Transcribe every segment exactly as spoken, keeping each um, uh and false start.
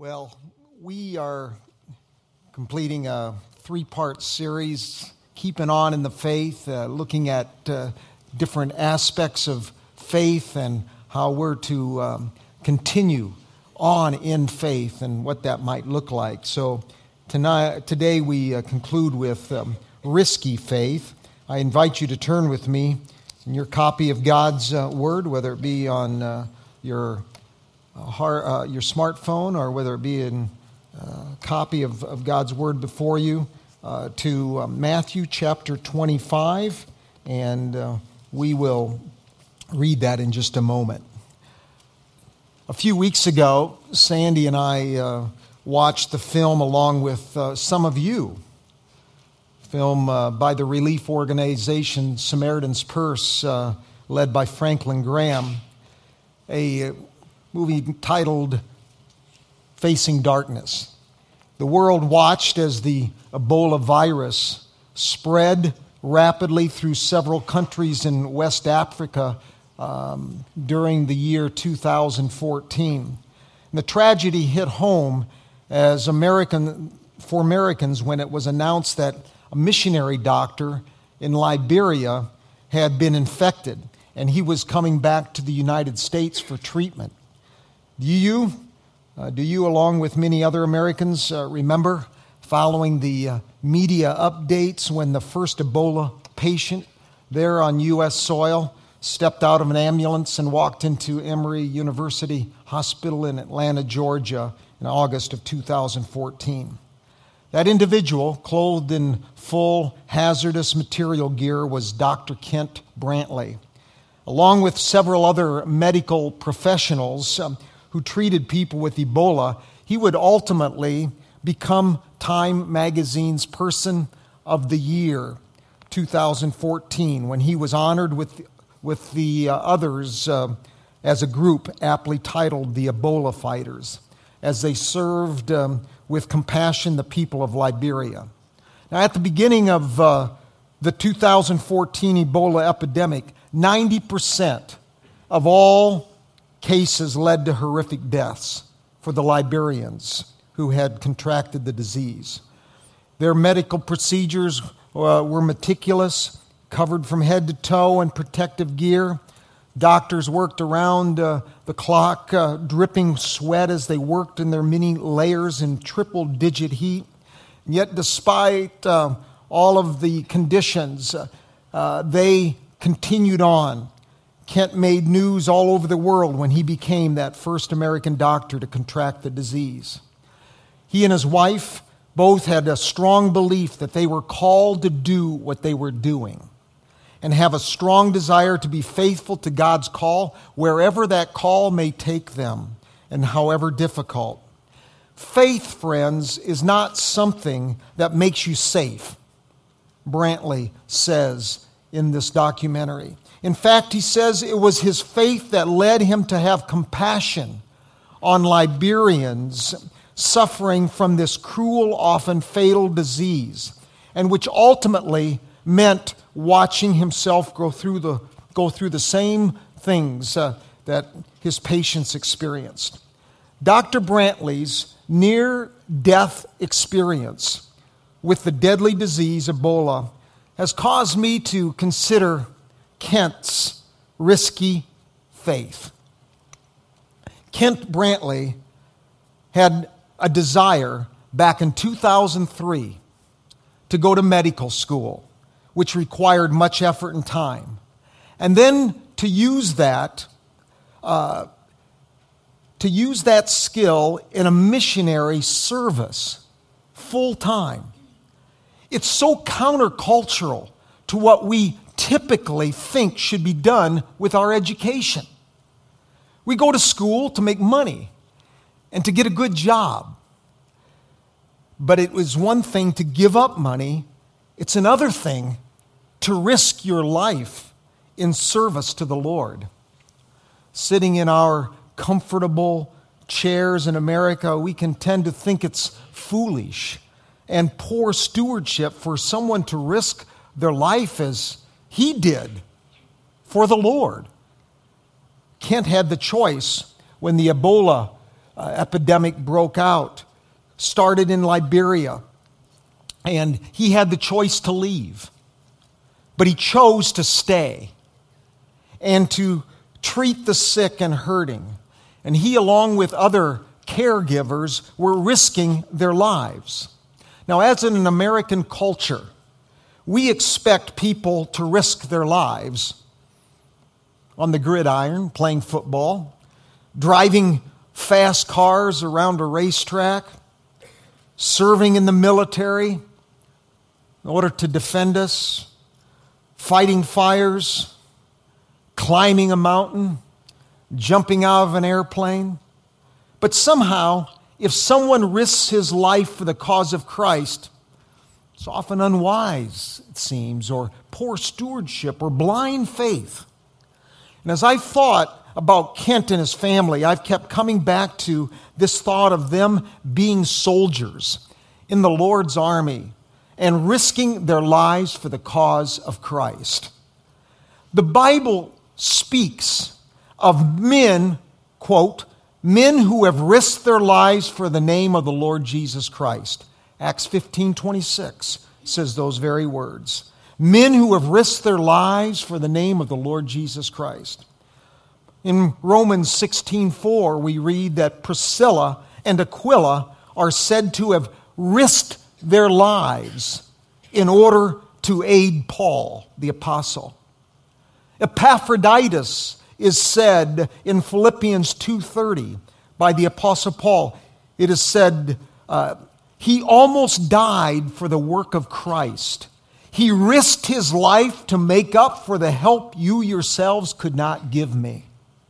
Well, we are completing a three-part series, Keeping On in the Faith, uh, looking at uh, different aspects of faith and how we're to um, continue on in faith and what that might look like. So tonight, today we uh, conclude with um, risky faith. I invite you to turn with me in your copy of God's uh, Word, whether it be on uh, your Uh, hard, uh, your smartphone or whether it be in a uh, copy of, of God's Word before you, uh, to uh, Matthew chapter twenty-five, and uh, we will read that in just a moment. A few weeks ago, Sandy and I uh, watched the film along with uh, some of you, film uh, by the relief organization Samaritan's Purse, uh, led by Franklin Graham, a movie titled Facing Darkness. The world watched as the Ebola virus spread rapidly through several countries in West Africa um, during the year two thousand fourteen. And the tragedy hit home as American for Americans when it was announced that a missionary doctor in Liberia had been infected and he was coming back to the United States for treatment. Do you, uh, do you, along with many other Americans, uh, remember following the uh, media updates when the first Ebola patient there on U S soil stepped out of an ambulance and walked into Emory University Hospital in Atlanta, Georgia in August of two thousand fourteen? That individual, clothed in full hazardous material gear, was Doctor Kent Brantley. Along with several other medical professionals um, who treated people with Ebola, he would ultimately become Time Magazine's Person of the Year, two thousand fourteen, when he was honored with, with the uh, others uh, as a group aptly titled the Ebola Fighters, as they served um, with compassion the people of Liberia. Now, at the beginning of uh, the two thousand fourteen Ebola epidemic, ninety percent of all cases led to horrific deaths for the Liberians who had contracted the disease. Their medical procedures uh, were meticulous, covered from head to toe in protective gear. Doctors worked around uh, the clock, uh, dripping sweat as they worked in their many layers in triple-digit heat. And yet, despite uh, all of the conditions, uh, uh, they continued on. Kent made news all over the world when he became that first American doctor to contract the disease. He and his wife both had a strong belief that they were called to do what they were doing and have a strong desire to be faithful to God's call wherever that call may take them and however difficult. Faith, friends, is not something that makes you safe, Brantley says in this documentary. In fact, he says it was his faith that led him to have compassion on Liberians suffering from this cruel, often fatal disease, and which ultimately meant watching himself go through the, go through the same things uh, that his patients experienced. Doctor Brantley's near-death experience with the deadly disease Ebola has caused me to consider Kent's risky faith. Kent Brantley had a desire back in two thousand three to go to medical school, which required much effort and time, and then to use that uh, to use that skill in a missionary service full time. It's so countercultural to what we typically think should be done with our education. We go to school to make money and to get a good job. But it was one thing to give up money. It's another thing to risk your life in service to the Lord. Sitting in our comfortable chairs in America, we can tend to think it's foolish and poor stewardship for someone to risk their life as he did for the Lord. Kent had the choice when the Ebola uh, epidemic broke out, started in Liberia, and he had the choice to leave. But he chose to stay and to treat the sick and hurting. And he, along with other caregivers, were risking their lives. Now, as in an American culture, we expect people to risk their lives on the gridiron, playing football, driving fast cars around a racetrack, serving in the military in order to defend us, fighting fires, climbing a mountain, jumping out of an airplane. But somehow, if someone risks his life for the cause of Christ, it's often unwise, it seems, or poor stewardship, or blind faith. And as I thought about Kent and his family, I've kept coming back to this thought of them being soldiers in the Lord's army and risking their lives for the cause of Christ. The Bible speaks of men, quote, men who have risked their lives for the name of the Lord Jesus Christ. Acts fifteen twenty-six says those very words. Men who have risked their lives for the name of the Lord Jesus Christ. In Romans sixteen four, we read that Priscilla and Aquila are said to have risked their lives in order to aid Paul, the apostle. Epaphroditus is said in Philippians two thirty by the apostle Paul. It is said, uh, he almost died for the work of Christ. He risked his life to make up for the help you yourselves could not give me.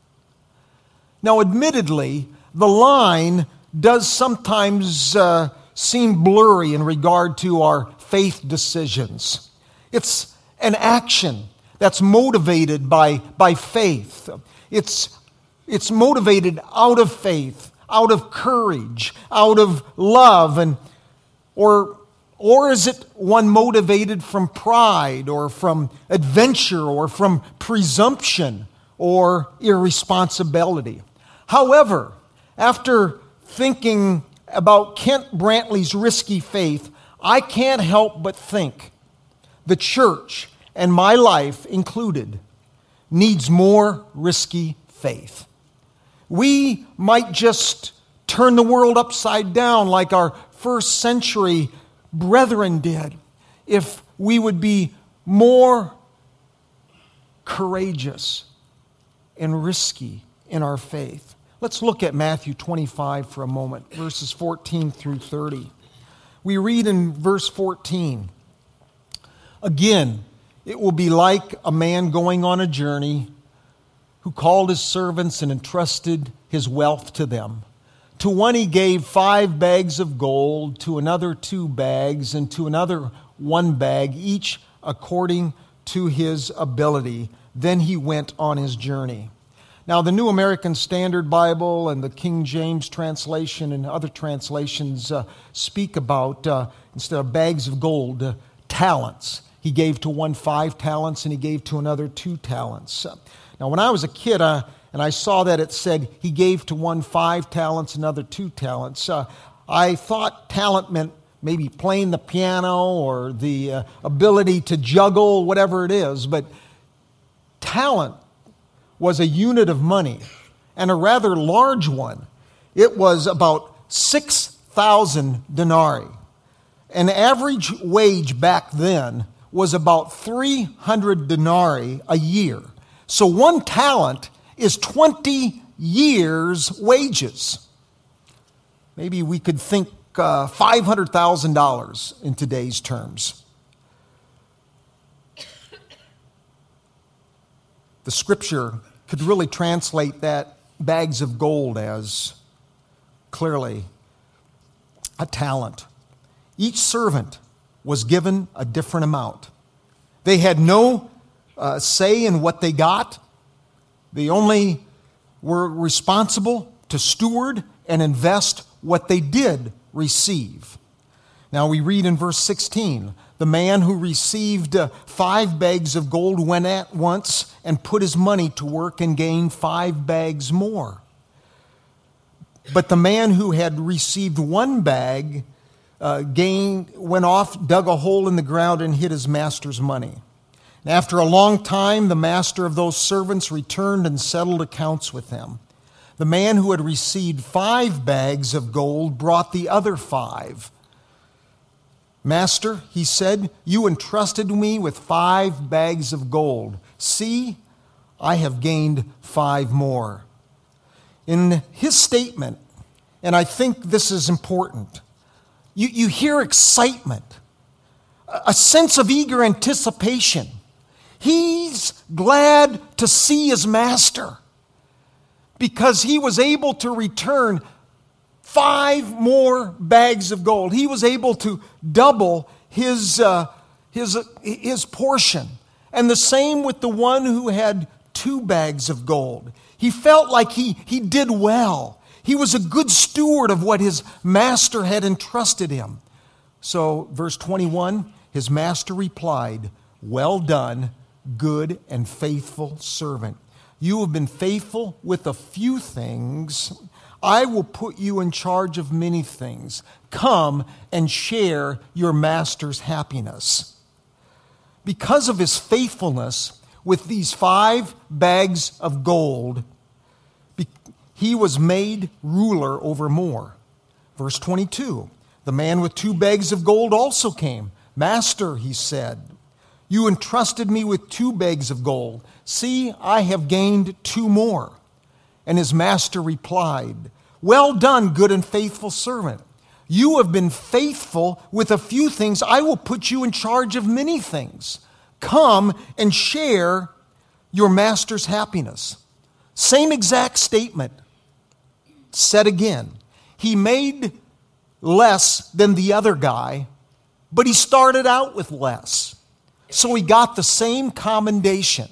Now, admittedly, the line does sometimes uh, seem blurry in regard to our faith decisions. It's an action that's motivated by, by faith. It's, it's motivated out of faith, out of courage, out of love, and or or is it one motivated from pride or from adventure or from presumption or irresponsibility? However, after thinking about Kent Brantley's risky faith, I can't help but think the church, and my life included, needs more risky faith. We might just turn the world upside down like our first century brethren did if we would be more courageous and risky in our faith. Let's look at Matthew twenty-five for a moment, verses fourteen through thirty. We read in verse fourteen, again, it will be like a man going on a journey who called his servants and entrusted his wealth to them. To one he gave five bags of gold, to another two bags, and to another one bag, each according to his ability. Then he went on his journey. Now, the New American Standard Bible and the King James translation and other translations uh, speak about, uh, instead of bags of gold, uh, talents. He gave to one five talents and he gave to another two talents. Now, when I was a kid, uh, and I saw that it said he gave to one five talents, another two talents, uh, I thought talent meant maybe playing the piano or the uh, ability to juggle, whatever it is. But talent was a unit of money, and a rather large one. It was about six thousand denarii. An average wage back then was about three hundred denarii a year. So one talent is twenty years' wages. Maybe we could think uh, five hundred thousand dollars in today's terms. The scripture could really translate that bags of gold as clearly a talent. Each servant was given a different amount. They had no uh, say in what they got. They only were responsible to steward and invest what they did receive. Now we read in verse sixteen, the man who received uh, five bags of gold went at once and put his money to work and gained five bags more. But the man who had received one bag uh, gained, went off, dug a hole in the ground, and hid his master's money. And after a long time, the master of those servants returned and settled accounts with them. The man who had received five bags of gold brought the other five. Master, he said, you entrusted me with five bags of gold. See, I have gained five more. In his statement, and I think this is important, you, you hear excitement, a sense of eager anticipation. He's glad to see his master because he was able to return five more bags of gold. He was able to double his, uh, his, uh, his portion. And the same with the one who had two bags of gold. He felt like he, he did well. He was a good steward of what his master had entrusted him. So, verse twenty-one, his master replied, well done, good and faithful servant. You have been faithful with a few things. I will put you in charge of many things. Come and share your master's happiness. Because of his faithfulness with these five bags of gold, he was made ruler over more. Verse twenty-two, the man with two bags of gold also came. Master, he said, you entrusted me with two bags of gold. See, I have gained two more. And his master replied, well done, good and faithful servant. You have been faithful with a few things. I will put you in charge of many things. Come and share your master's happiness. Same exact statement said again. He made less than the other guy, but he started out with less. So he got the same commendation.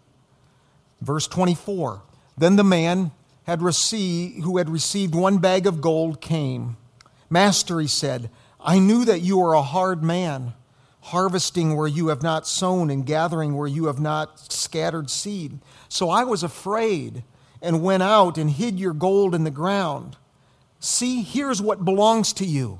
Verse twenty-four, then the man had received, who had received one bag of gold came. Master, he said, I knew that you are a hard man, harvesting where you have not sown and gathering where you have not scattered seed. So I was afraid and went out and hid your gold in the ground. See, here's what belongs to you.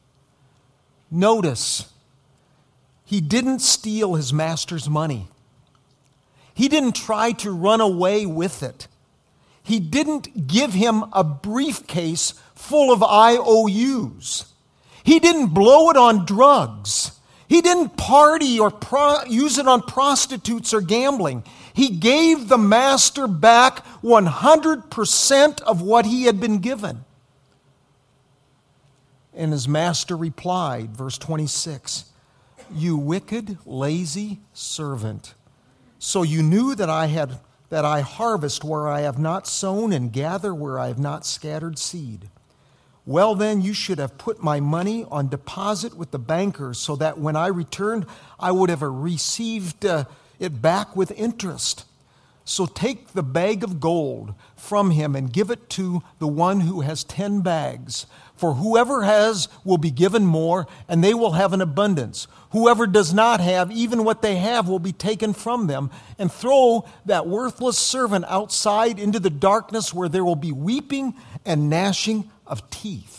Notice, he didn't steal his master's money. He didn't try to run away with it. He didn't give him a briefcase full of I O Us. He didn't blow it on drugs. He didn't party or pro- use it on prostitutes or gambling. He gave the master back one hundred percent of what he had been given. And his master replied, verse twenty-six, you wicked, lazy servant. So you knew that I had that I harvest where I have not sown and gather where I have not scattered seed. Well, then you should have put my money on deposit with the bankers so that when I returned, I would have received uh, it back with interest. So take the bag of gold from him and give it to the one who has ten bags. For whoever has will be given more, and they will have an abundance. Whoever does not have, even what they have will be taken from them. And throw that worthless servant outside into the darkness where there will be weeping and gnashing of teeth.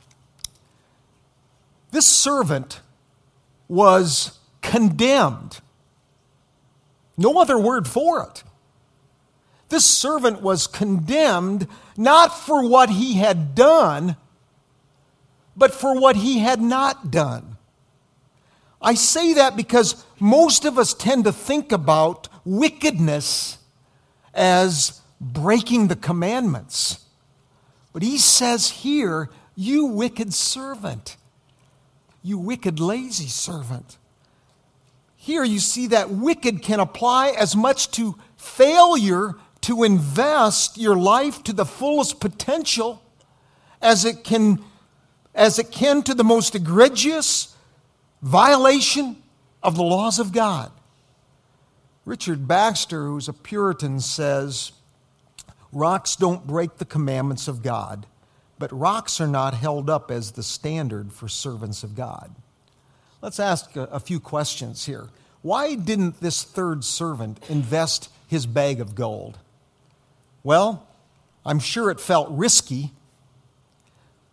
This servant was condemned. No other word for it. This servant was condemned not for what he had done, but for what he had not done. I say that because most of us tend to think about wickedness as breaking the commandments. But he says here, you wicked servant, you wicked, lazy servant. Here you see that wicked can apply as much to failure to invest your life to the fullest potential as it can, as it can to the most egregious violation of the laws of God. Richard Baxter, who's a Puritan, says, rocks don't break the commandments of God, but rocks are not held up as the standard for servants of God. Let's ask a, a few questions here. Why didn't this third servant invest his bag of gold? Well, I'm sure it felt risky.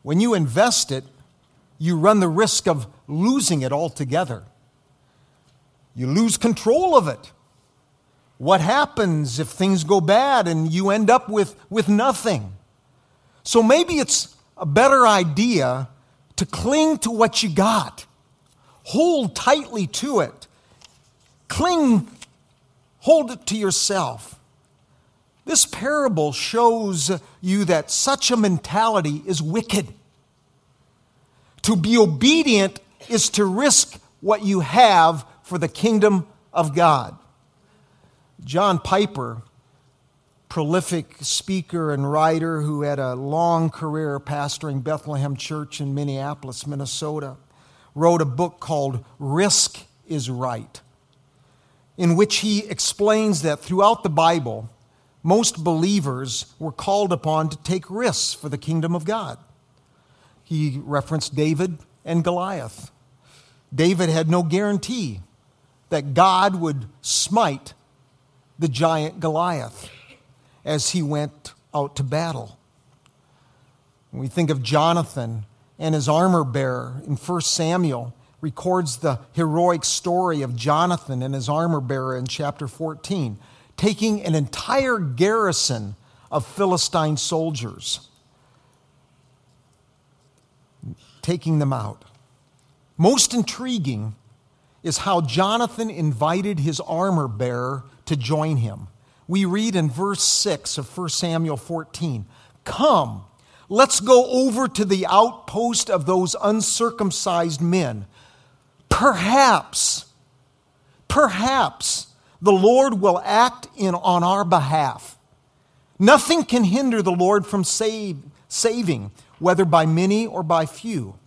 When you invest it, you run the risk of losing it altogether. You lose control of it. What happens if things go bad and you end up with, with nothing? So maybe it's a better idea to cling to what you got. Hold tightly to it. Cling, hold it to yourself. This parable shows you that such a mentality is wicked. To be obedient is to risk what you have for the kingdom of God. John Piper, prolific speaker and writer who had a long career pastoring Bethlehem Church in Minneapolis, Minnesota, wrote a book called Risk is Right, in which he explains that throughout the Bible, most believers were called upon to take risks for the kingdom of God. He referenced David and Goliath. David had no guarantee that God would smite the giant Goliath as he went out to battle. When we think of Jonathan and his armor bearer in First Samuel, records the heroic story of Jonathan and his armor bearer in chapter fourteen, taking an entire garrison of Philistine soldiers, taking them out. Most intriguing is how Jonathan invited his armor bearer to join him. We read in verse six of First Samuel fourteen, "Come, let's go over to the outpost of those uncircumcised men. Perhaps, perhaps the Lord will act in on our behalf. Nothing can hinder the Lord from save, saving, whether by many or by few."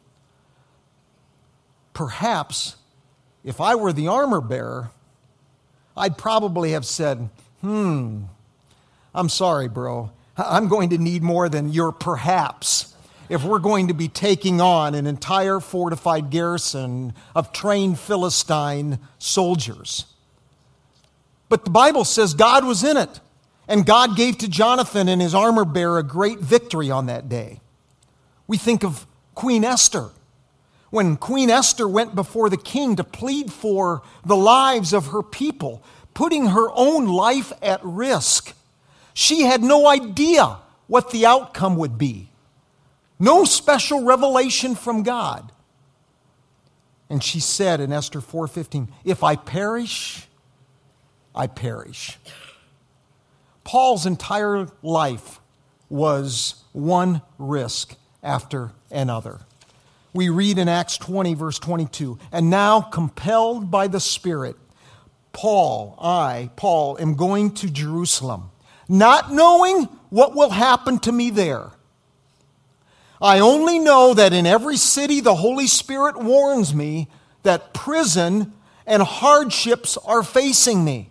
Perhaps, if I were the armor bearer, I'd probably have said, hmm, I'm sorry, bro. I'm going to need more than your perhaps if we're going to be taking on an entire fortified garrison of trained Philistine soldiers. But the Bible says God was in it, and God gave to Jonathan and his armor bearer a great victory on that day. We think of Queen Esther. When Queen Esther went before the king to plead for the lives of her people, putting her own life at risk, she had no idea what the outcome would be. No special revelation from God. And she said in Esther four fifteen, "If I perish, I perish." Paul's entire life was one risk after another. We read in Acts twenty, verse twenty-two, "And now, compelled by the Spirit, Paul, I, Paul, am going to Jerusalem, not knowing what will happen to me there. I only know that in every city the Holy Spirit warns me that prison and hardships are facing me."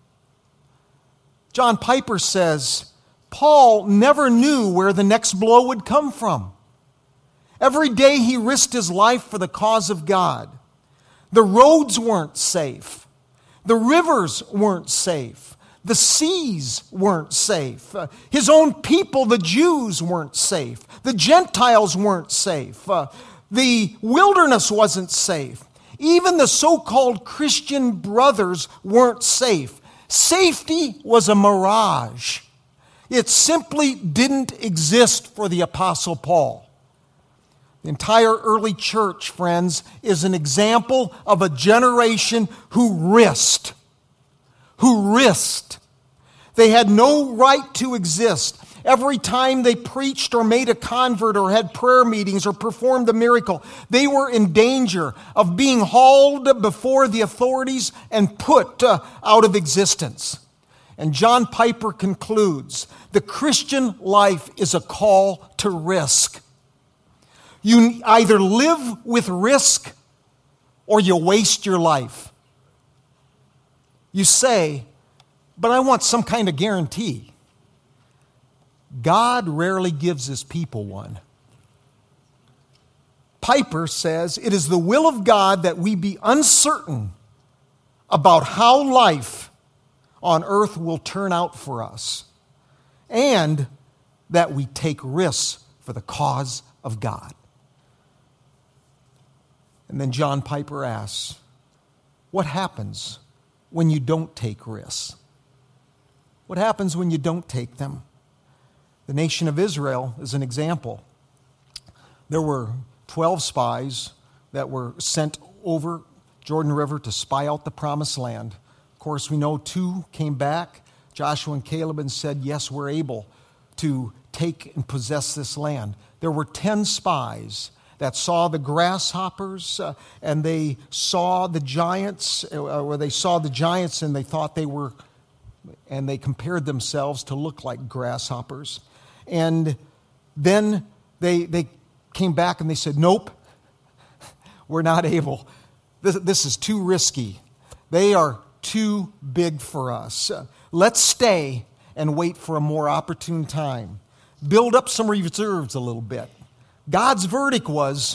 John Piper says, Paul never knew where the next blow would come from. Every day he risked his life for the cause of God. The roads weren't safe. The rivers weren't safe. The seas weren't safe. Uh, his own people, the Jews, weren't safe. The Gentiles weren't safe. Uh, the wilderness wasn't safe. Even the so-called Christian brothers weren't safe. Safety was a mirage. It simply didn't exist for the Apostle Paul. The entire early church, friends, is an example of a generation who risked. Who risked. They had no right to exist. Every time they preached or made a convert or had prayer meetings or performed a miracle, they were in danger of being hauled before the authorities and put uh, out of existence. And John Piper concludes, the Christian life is a call to risk. You either live with risk or you waste your life. You say, but I want some kind of guarantee. God rarely gives his people one. Piper says, it is the will of God that we be uncertain about how life on earth will turn out for us, and that we take risks for the cause of God. And then John Piper asks, what happens when you don't take risks? What happens when you don't take them? The nation of Israel is an example. There were twelve spies that were sent over Jordan River to spy out the promised land. Of course, we know two came back, Joshua and Caleb, and said, yes, we're able to take and possess this land. There were ten spies that saw the grasshoppers, uh, and they saw the giants, uh, or they saw the giants and they thought they were, and they compared themselves to look like grasshoppers. And then they they came back and they said, nope, we're not able. This, this is too risky. They are too big for us. Uh, let's stay and wait for a more opportune time. Build up some reserves a little bit. God's verdict was,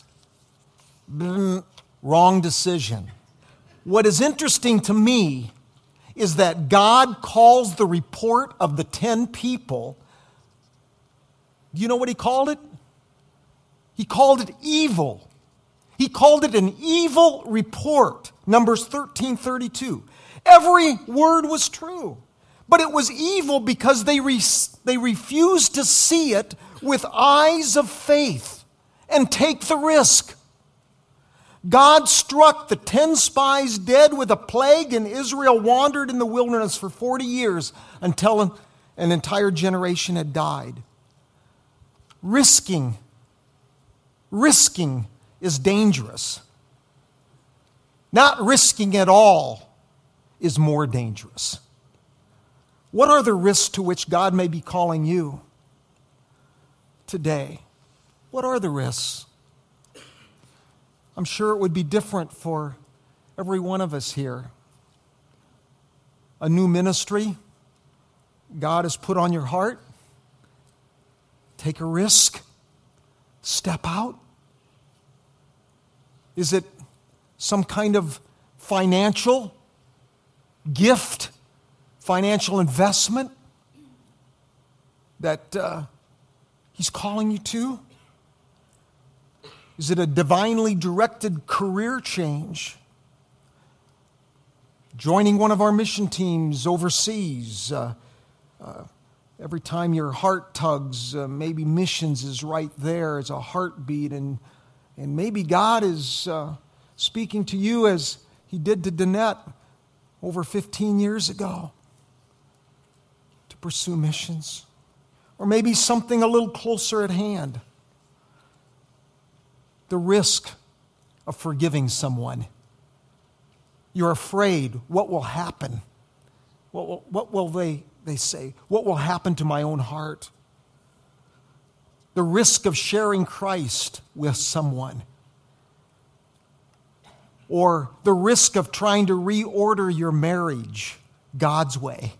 wrong decision. What is interesting to me is that God calls the report of the ten people, do you know what he called it? He called it evil. He called it an evil report. Numbers thirteen thirty-two. Every word was true, but it was evil because they, re- they refused to see it with eyes of faith and take the risk. God struck the ten spies dead with a plague, and Israel wandered in the wilderness for forty years until an entire generation had died. Risking, risking is dangerous. Not risking at all is more dangerous. What are the risks to which God may be calling you today? What are the risks? I'm sure it would be different for every one of us here. A new ministry God has put on your heart. Take a risk. Step out. Is it some kind of financial gift, financial investment that uh, He's calling you to? Is it a divinely directed career change? Joining one of our mission teams overseas. Uh, uh, every time your heart tugs, uh, maybe missions is right there as a heartbeat. And, and maybe God is uh, speaking to you as He did to Danette over fifteen years ago to pursue missions. Or maybe something a little closer at hand. The risk of forgiving someone. You're afraid, what will happen? What will, what will they, they say? What will happen to my own heart? The risk of sharing Christ with someone. Or the risk of trying to reorder your marriage God's way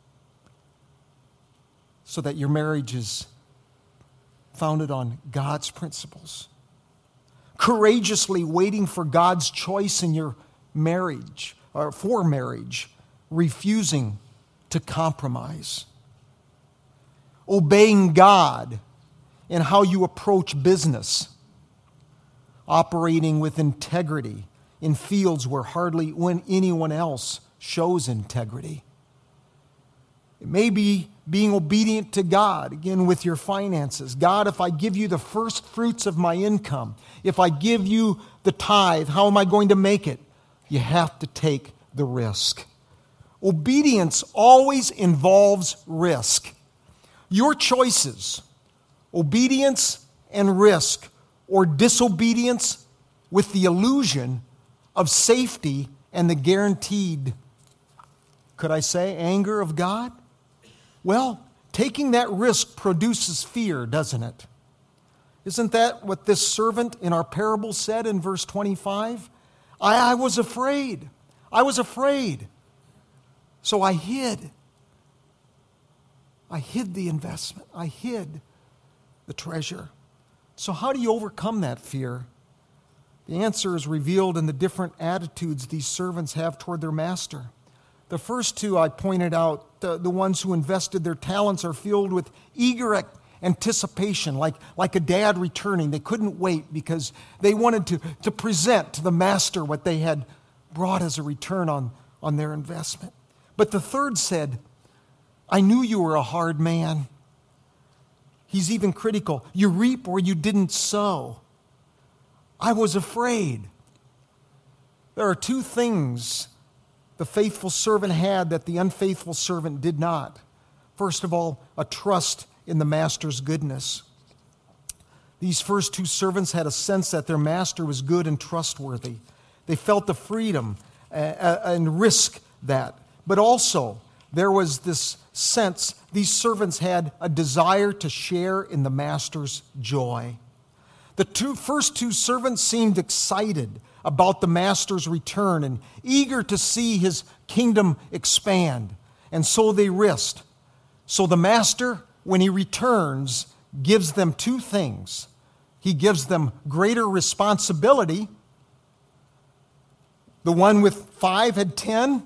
so that your marriage is founded on God's principles. Courageously waiting for God's choice in your marriage, or for marriage, refusing to compromise. Obeying God in how you approach business. Operating with integrity in fields where hardly anyone else shows integrity. It may be being obedient to God, again with your finances. God, if I give you the first fruits of my income, if I give you the tithe, how am I going to make it? You have to take the risk. Obedience always involves risk. Your choices, obedience and risk, or disobedience with the illusion of safety and the guaranteed, could I say, anger of God? Well, taking that risk produces fear, doesn't it? Isn't that what this servant in our parable said in verse twenty-five? I, I was afraid. I was afraid. So I hid. I hid the investment. I hid the treasure. So how do you overcome that fear? The answer is revealed in the different attitudes these servants have toward their master. The first two I pointed out, the, the ones who invested their talents are filled with eager anticipation, like, like a dad returning. They couldn't wait because they wanted to, to present to the master what they had brought as a return on, on their investment. But the third said, I knew you were a hard man. He's even critical. You reap where you didn't sow. I was afraid. There are two things the faithful servant had that the unfaithful servant did not. First of all, a trust in the master's goodness. These first two servants had a sense that their master was good and trustworthy. They felt the freedom and risk that. But also, there was this sense these servants had a desire to share in the master's joy. The two, first two servants seemed excited about the master's return and eager to see his kingdom expand. And so they risked. So the master, when he returns, gives them two things. He gives them greater responsibility. The one with five had ten,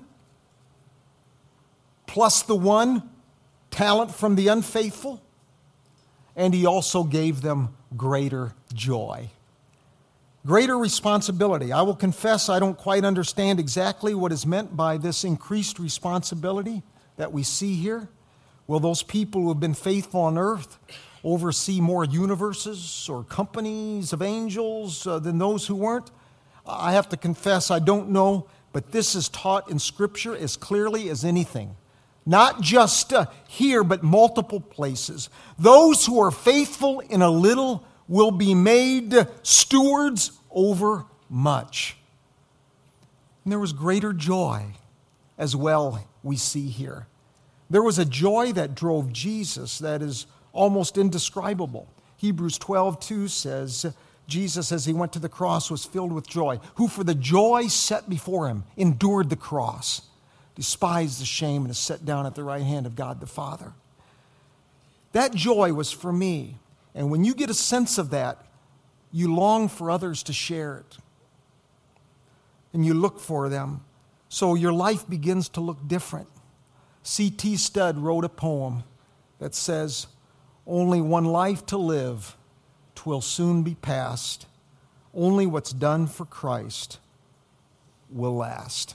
plus the one talent from the unfaithful. And he also gave them greater joy. Greater responsibility. I will confess I don't quite understand exactly what is meant by this increased responsibility that we see here. Will those people who have been faithful on earth oversee more universes or companies of angels uh, than those who weren't? I have to confess I don't know, but this is taught in Scripture as clearly as anything. Not just uh, here, but multiple places. Those who are faithful in a little will be made stewards over much. And there was greater joy as well, we see here. There was a joy that drove Jesus that is almost indescribable. Hebrews twelve two says, Jesus, as he went to the cross, was filled with joy, who for the joy set before him endured the cross, despised the shame, and is set down at the right hand of God the Father. That joy was for me. And when you get a sense of that, you long for others to share it. And you look for them. So your life begins to look different. C T Studd wrote a poem that says, only one life to live, 'twill soon be past. Only what's done for Christ will last.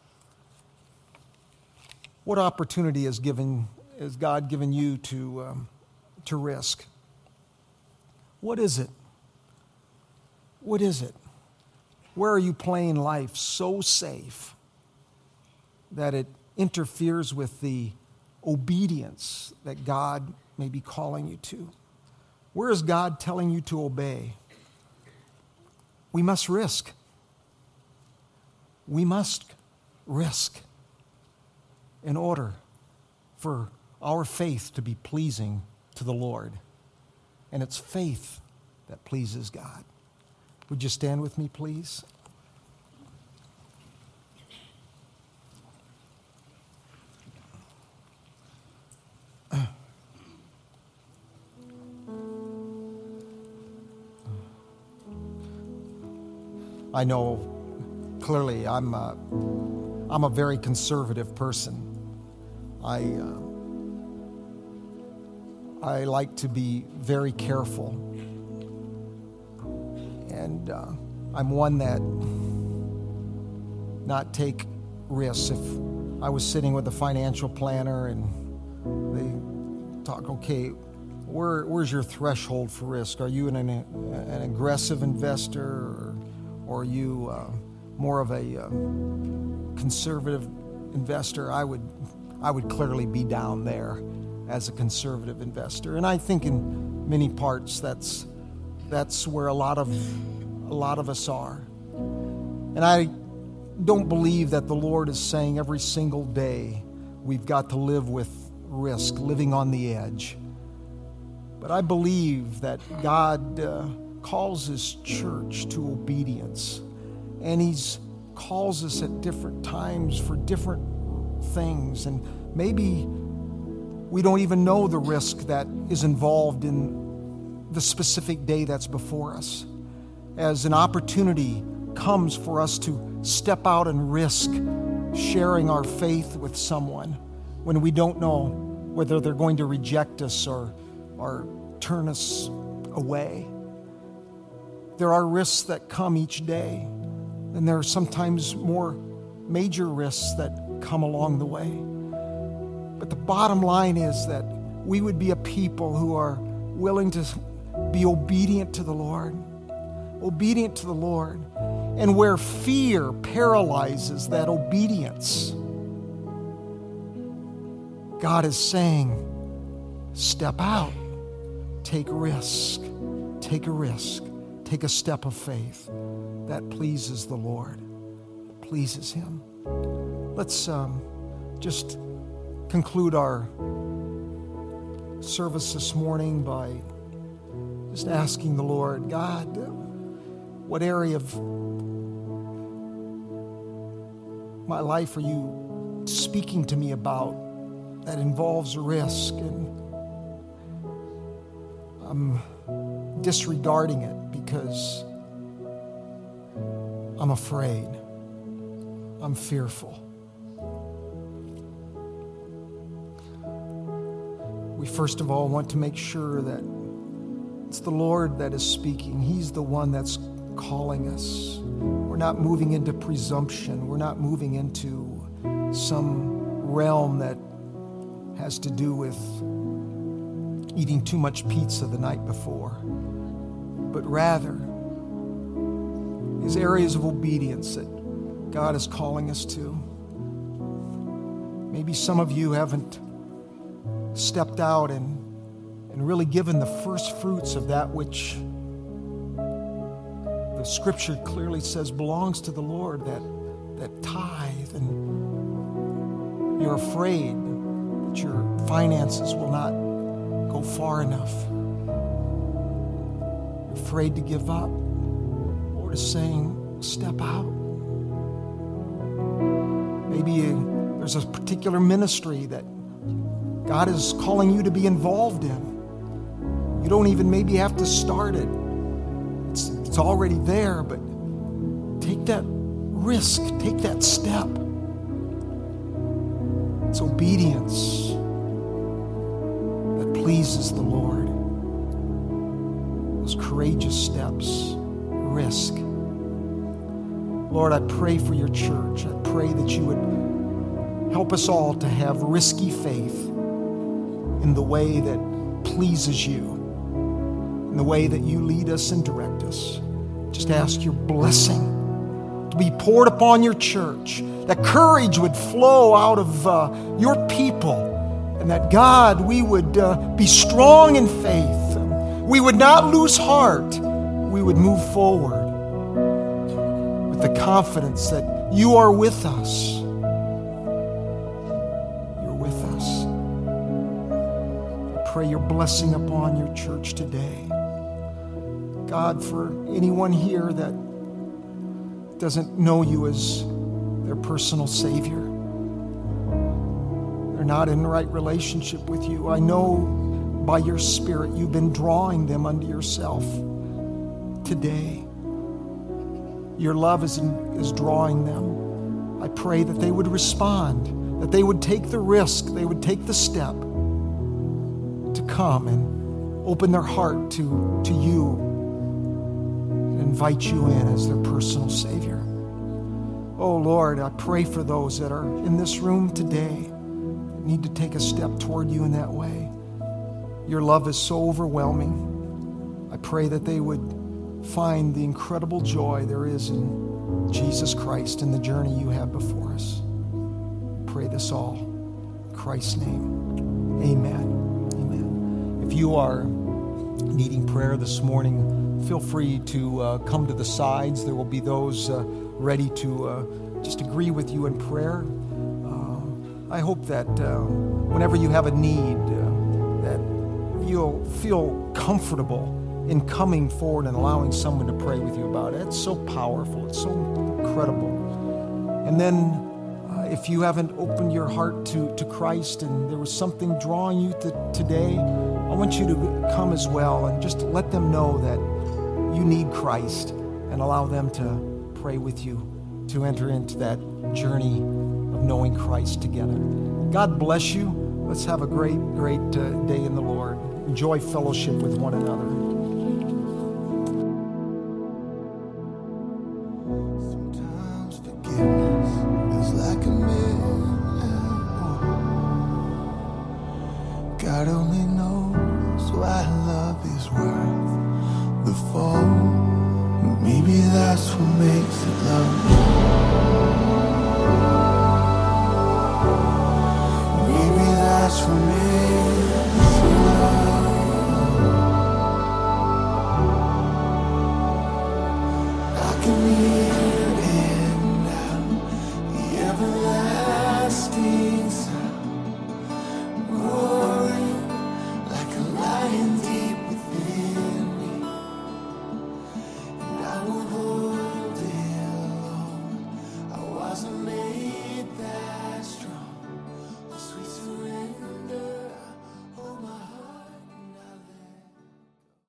What opportunity has given has God given you to um, to risk? What is it? What is it? Where are you playing life so safe that it interferes with the obedience that God may be calling you to? Where is God telling you to obey? We must risk. We must risk in order for our faith to be pleasing to the Lord. And it's faith that pleases God. Would you stand with me, please? I know clearly I'm a, I'm a very conservative person. I, uh, I like to be very careful. And uh, I'm one that not take risks. If I was sitting with a financial planner and they talk, okay, where, where's your threshold for risk? Are you an, an aggressive investor, or, or are you uh, more of a uh, conservative investor? I would, I would clearly be down there as a conservative investor. And I think in many parts that's that's where a lot of a lot of us are. And I don't believe that the Lord is saying every single day we've got to live with risk, living on the edge. But I believe that God uh, calls His church to obedience. And He's calls us at different times for different things. And maybe we don't even know the risk that is involved in the specific day that's before us. As an opportunity comes for us to step out and risk sharing our faith with someone when we don't know whether they're going to reject us or, or turn us away. There are risks that come each day, and there are sometimes more major risks that come along the way. But the bottom line is that we would be a people who are willing to be obedient to the Lord, obedient to the Lord. And where fear paralyzes that obedience, God is saying, step out, take a risk, take a risk, take a step of faith that pleases the Lord, pleases Him. Let's um, just conclude our service this morning by just asking the Lord, God, what area of my life are you speaking to me about that involves a risk, and I'm disregarding it because I'm afraid, I'm fearful. We first of all want to make sure that it's the Lord that is speaking. He's the one that's calling us. We're not moving into presumption. We're not moving into some realm that has to do with eating too much pizza the night before, but rather these areas of obedience that God is calling us to. Maybe some of you haven't stepped out and, and really given the first fruits of that which the Scripture clearly says belongs to the Lord, that, that tithe, and you're afraid that your finances will not go far enough. You're afraid to give up. The Lord is saying, step out. Maybe there's a particular ministry that God is calling you to be involved in. You don't even maybe have to start it. It's, it's already there, but take that risk, take that step. It's obedience that pleases the Lord. Those courageous steps, risk. Lord, I pray for your church. I pray that you would help us all to have risky faith in the way that pleases you, in the way that you lead us and direct us. Just ask your blessing to be poured upon your church, that courage would flow out of uh, your people, and that, God, we would uh, be strong in faith. We would not lose heart. We would move forward with the confidence that you are with us. Pray your blessing upon your church today. God, for anyone here that doesn't know you as their personal Savior, they're not in the right relationship with you, I know by your Spirit you've been drawing them unto yourself today. Your love is, in, is drawing them. I pray that they would respond, that they would take the risk, they would take the step to come and open their heart to, to you and invite you in as their personal Savior. Oh Lord, I pray for those that are in this room today that need to take a step toward you in that way. Your love is so overwhelming. I pray that they would find the incredible joy there is in Jesus Christ and the journey you have before us. I pray this all in Christ's name. Amen. If you are needing prayer this morning, feel free to uh, come to the sides. There will be those uh, ready to uh, just agree with you in prayer. Uh, I hope that uh, whenever you have a need, uh, that you'll feel comfortable in coming forward and allowing someone to pray with you about it. It's so powerful. It's so incredible. And then uh, if you haven't opened your heart to, to Christ and there was something drawing you to today, I want you to come as well and just let them know that you need Christ and allow them to pray with you to enter into that journey of knowing Christ together. God bless you. Let's have a great, great uh, day in the Lord. enjoy fellowship with one another. Sometimes forgiveness is like a miracle. God only knows why love is worth the fall. Maybe that's what makes it love. Maybe that's what makes